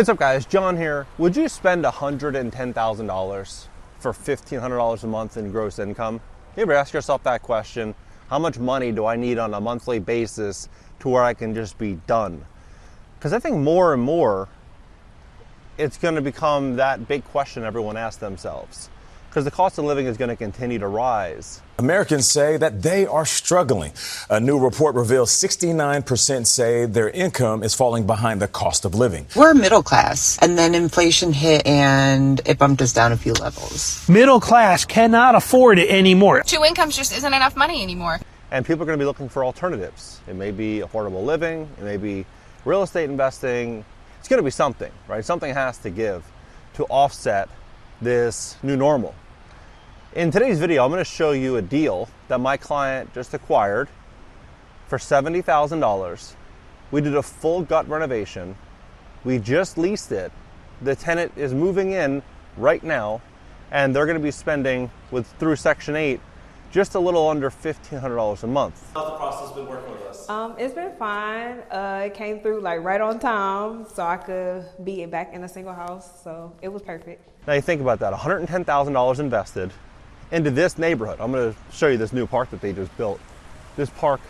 What's up guys, John here. Would you spend $110,000 for $1,500 a month in gross income? You ever ask yourself that question? How much money do I need on a monthly basis to where I can just be done? Because I think more and more it's going to become that big question everyone asks themselves. Because the cost of living is going to continue to rise. Americans say that they are struggling. A new report reveals 69% say their income is falling behind the cost of living. We're middle class, and then inflation hit and it bumped us down a few levels. Middle class cannot afford it anymore. Two incomes just isn't enough money anymore. And people are going to be looking for alternatives. It may be affordable living, it may be real estate investing. It's going to be something, right? Something has to give to offset this new normal. In today's video, I'm going to show you a deal that my client just acquired for $70,000. We did a full gut renovation. We just leased it. The tenant is moving in right now, and they're going to be spending through Section 8 just a little under $1,500 a month. How's the process been working with us? It's been fine. It came through like right on time, so I could be back in a single house. So it was perfect. Now you think about that, $110,000 invested into this neighborhood. I'm going to show you this new park that they just built. This park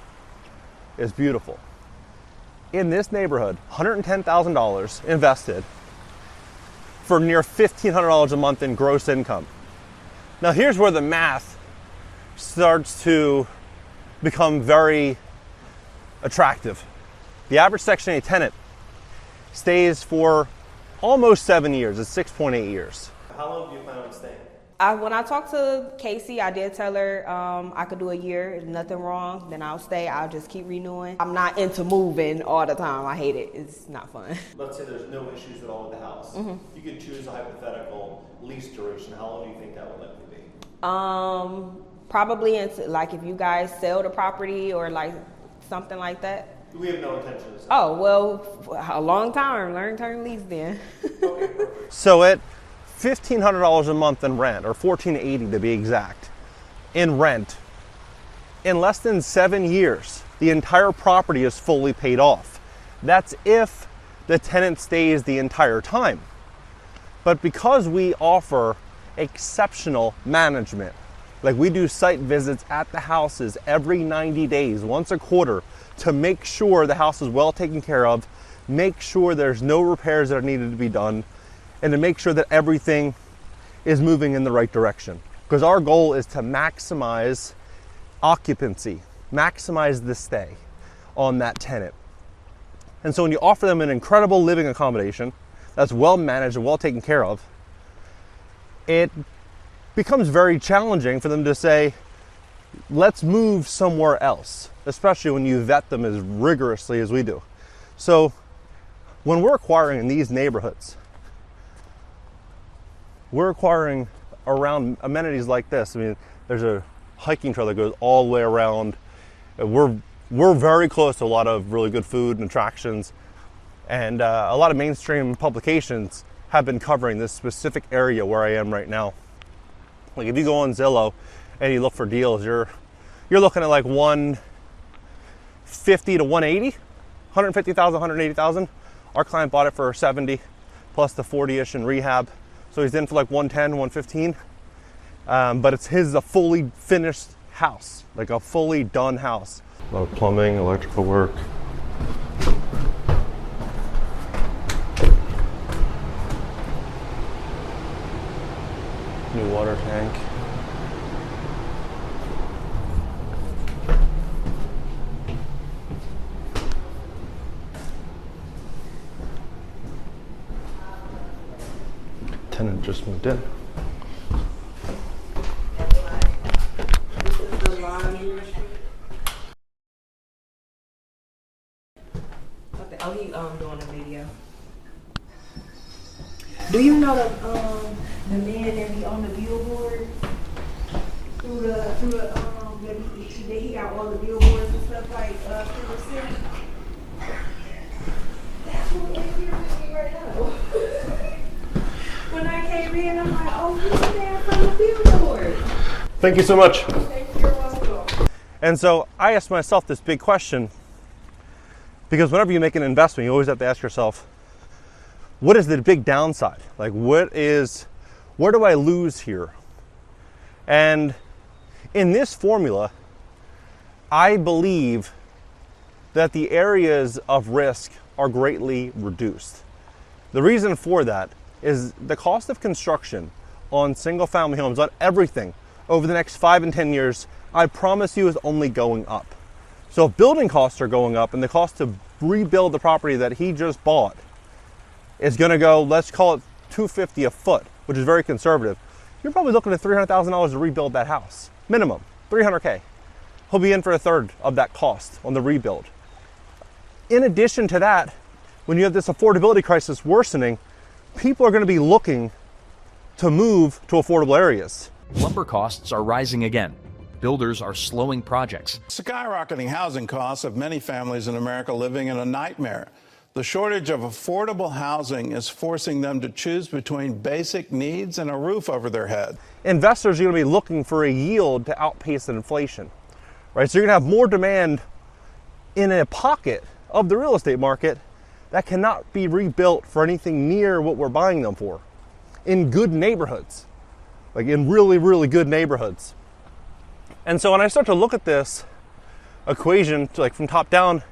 is beautiful. In this neighborhood, $110,000 invested for near $1,500 a month in gross income. Now here's where the math starts to become very attractive. The average Section 8 tenant stays for almost 7 years. It's 6.8 years. How long do you plan on staying? When I talked to Casey, I did tell her I could do a year. If nothing wrong, then I'll stay. I'll just keep renewing. I'm not into moving all the time. I hate it. It's not fun. Let's say there's no issues at all with the house. Mm-hmm. You could choose a hypothetical lease duration. How long do you think that would likely be? Probably into, like, if you guys sell the property or like something like that. We have no intention of selling. Oh, well, a long time, long-term lease then. Okay, perfect. So at $1,500 a month in rent, or $1,480 to be exact, in rent, in less than 7 years, the entire property is fully paid off. That's if the tenant stays the entire time. But because we offer exceptional management, like we do site visits at the houses every 90 days, once a quarter, to make sure the house is well taken care of, make sure there's no repairs that are needed to be done, and to make sure that everything is moving in the right direction. Because our goal is to maximize occupancy, maximize the stay on that tenant. And so when you offer them an incredible living accommodation that's well managed and well taken care of, it becomes very challenging for them to say, let's move somewhere else, especially when you vet them as rigorously as we do. So when we're acquiring in these neighborhoods, we're acquiring around amenities like this. I mean, there's a hiking trail that goes all the way around. We're very close to a lot of really good food and attractions, and a lot of mainstream publications have been covering this specific area where I am right now. Like if you go on Zillow and you look for deals, you're looking at like 150 to 180, 150,000, 180,000. Our client bought it for 70 plus the 40-ish in rehab. So he's in for like 110, 115. But it's a fully finished house, like a fully done house. A lot of plumbing, electrical work. New water tank. Tenant just moved in. Oh, he doing a video. Do you know the man that be on the billboard that he got all the billboards and stuff like through the city? That's who interviewed me right now. When I came in, I'm like, oh, you're the man from the billboard. Thank you so much. You're welcome. And so I asked myself this big question, because whenever you make an investment, you always have to ask yourself, what is the big downside? Like, where do I lose here? And in this formula, I believe that the areas of risk are greatly reduced. The reason for that is the cost of construction on single-family homes, on everything, over the next 5 and 10 years, I promise you, is only going up. So if building costs are going up and the cost to rebuild the property that he just bought is going to go, let's call it $250 a foot, which is very conservative, you're probably looking at $300,000 to rebuild that house. Minimum, $300K. He'll be in for a third of that cost on the rebuild. In addition to that, when you have this affordability crisis worsening, people are going to be looking to move to affordable areas. Lumber costs are rising again. Builders are slowing projects. Skyrocketing housing costs have many families in America living in a nightmare. The shortage of affordable housing is forcing them to choose between basic needs and a roof over their head. Investors are going to be looking for a yield to outpace inflation, right? So you're going to have more demand in a pocket of the real estate market that cannot be rebuilt for anything near what we're buying them for in good neighborhoods, like in really, really good neighborhoods. And so when I start to look at this equation, like from top down,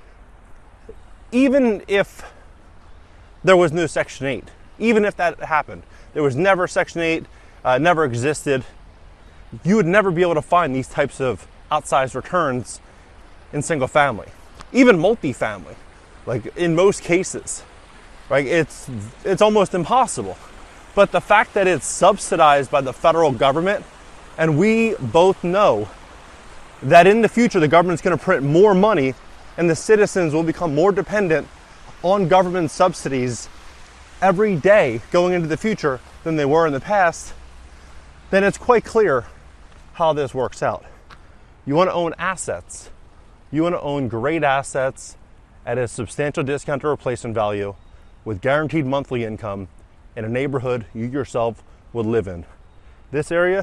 even if there was no Section 8, even if that happened, there was never Section 8, never existed, you would never be able to find these types of outsized returns in single family, even multifamily. Like in most cases, right? It's almost impossible. But the fact that it's subsidized by the federal government, and we both know that in the future the government's going to print more money and the citizens will become more dependent on government subsidies every day going into the future than they were in the past, then it's quite clear how this works out. You want to own assets. You want to own great assets at a substantial discount to replacement value with guaranteed monthly income in a neighborhood you yourself would live in. This area,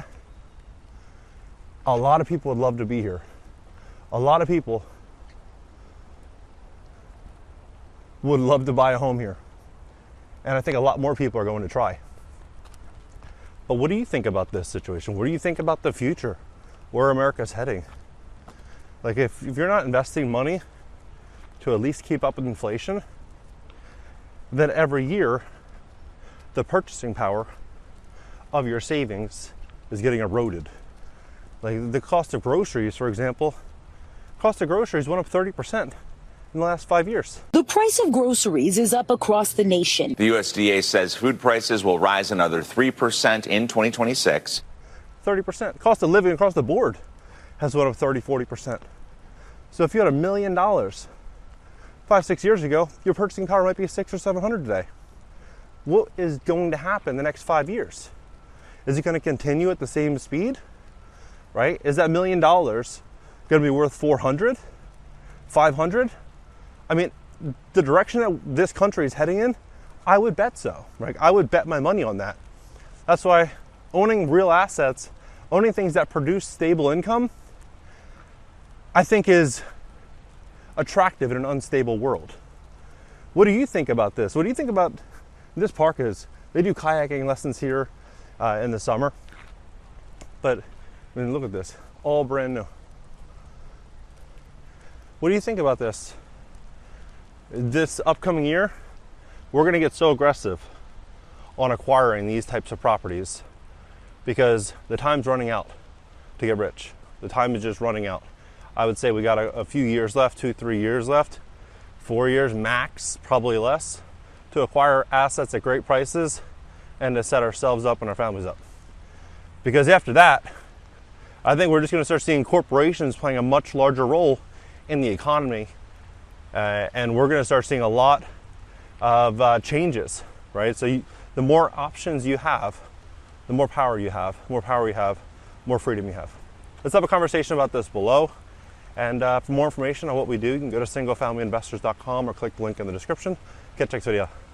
a lot of people would love to be here. A lot of people would love to buy a home here. And I think a lot more people are going to try. But what do you think about this situation? What do you think about the future? Where America's heading? Like if you're not investing money to at least keep up with inflation, then every year the purchasing power of your savings is getting eroded. Like the cost of groceries, for example, cost of groceries went up 30% in the last 5 years. The price of groceries is up across the nation. The USDA says food prices will rise another 3% in 2026. 30%. Cost of living across the board has went up 30-40%. So if you had $1 million 5-6 years ago, your purchasing power might be $600 or $700 today. What is going to happen in the next 5 years? Is it going to continue at the same speed? Right? Is that $1 million going to be worth 400, 500? I mean, the direction that this country is heading in, I would bet so. Right? I would bet my money on that. That's why owning real assets, owning things that produce stable income, I think is attractive in an unstable world. What do you think about this? What do you think about this park? They do kayaking lessons here in the summer. But I mean, look at this, all brand new. What do you think about this? This upcoming year, we're going to get so aggressive on acquiring these types of properties because the time's running out to get rich. The time is just running out. I would say we got a few years left, 2-3 years left, 4 years max, probably less, to acquire assets at great prices and to set ourselves up and our families up. Because after that, I think we're just going to start seeing corporations playing a much larger role in the economy, and we're going to start seeing a lot of changes, right? So the more options you have, the more power you have. The more power you have, more freedom you have. Let's have a conversation about this below. And for more information on what we do, you can go to singlefamilyinvestors.com or click the link in the description. Catch you next video.